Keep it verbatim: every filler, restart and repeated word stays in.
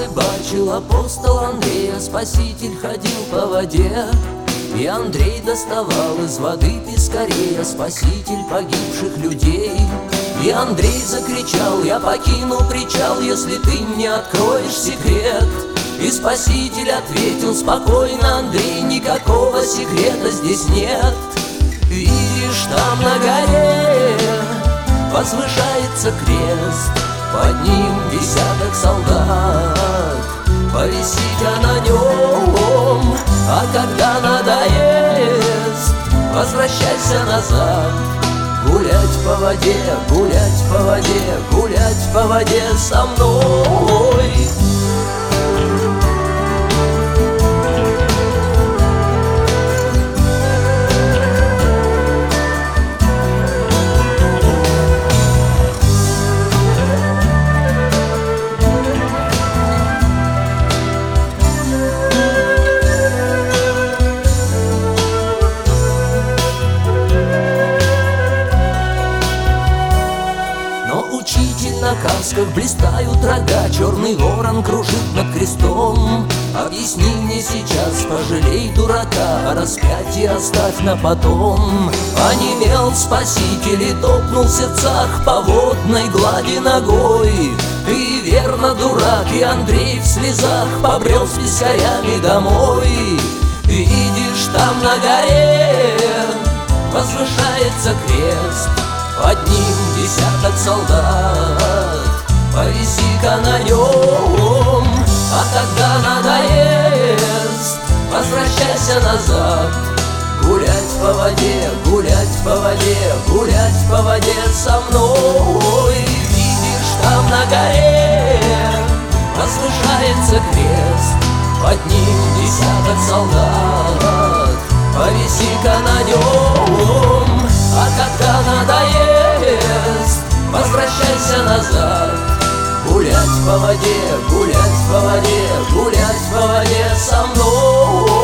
как бачил апостол Андрея, Спаситель ходил по воде. И Андрей доставал из воды пескарея, Спаситель погибших людей. И Андрей закричал: я покину причал, если ты мне откроешь секрет. И Спаситель ответил спокойно: Андрей, никакого секрета здесь нет. Видишь, там на горе возвышается крест, под ним десяток солдат, повиси-ка на нем. А когда надоест, возвращайся назад. Гулять по воде, гулять по воде, гулять по воде со мной. На касках блистают рога, черный ворон кружит над крестом. Объясни мне сейчас, пожалей дурака, а распятие оставь на потом. Онемел Спаситель и топнул в сердцах по водной глади ногой. Ты верно дурак, и Андрей в слезах побрел с пескарями домой. Видишь, там на горе возвышается крест, под ним десяток солдат, повиси-ка на нем. А когда надоест, возвращайся назад. Гулять по воде, гулять по воде, гулять по воде со мной. Видишь, там на горе возвышается крест, под ним десяток солдат, повиси-ка на нем. А когда надоест, возвращайся назад. Гулять по воде, гулять по воде, гулять по воде со мной.